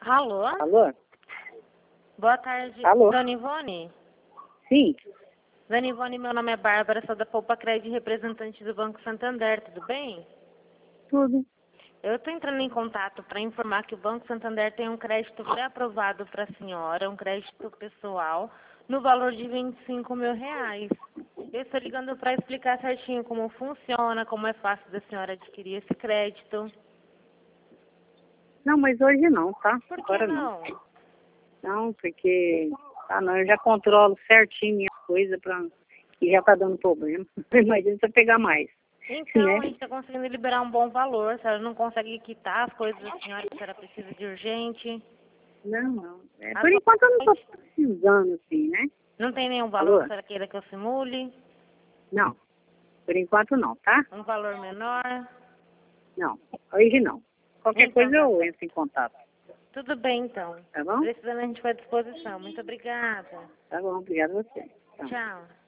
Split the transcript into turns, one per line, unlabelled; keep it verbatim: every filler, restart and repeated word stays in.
Alô?
Alô?
Boa tarde,
Alô?
Dona Ivone?
Sim.
Dona Ivone, meu nome é Bárbara, sou da Poupa Crédito, representante do Banco Santander, tudo bem?
Tudo.
Eu estou entrando em contato para informar que o Banco Santander tem um crédito pré-aprovado para a senhora, um crédito pessoal, no valor de vinte e cinco mil reais. Eu estou ligando para explicar certinho como funciona, como é fácil da senhora adquirir esse crédito.
Não, mas hoje não, tá?
Por que
Agora não.
não?
Não, porque... Ah, não, eu já controlo certinho minha coisa pra... que já tá dando problema. Imagina você pegar mais.
Então,
Né?
a gente está conseguindo liberar um bom valor, a senhora não consegue quitar as coisas da senhora que a senhora precisa de urgente.
Não, não. É, por
Atualmente,
enquanto eu não tô precisando, assim, né?
não tem nenhum valor
Alô?
que a senhora queira que eu simule?
Não. Por enquanto não, tá?
Um valor menor?
Não. Hoje não. Qualquer
Então,
coisa
tá
eu
certo.
entro em contato.
Tudo bem, então.
Tá bom?
Precisando, a gente vai à disposição. Muito obrigada.
Tá bom, obrigado a você. Tá.
Tchau.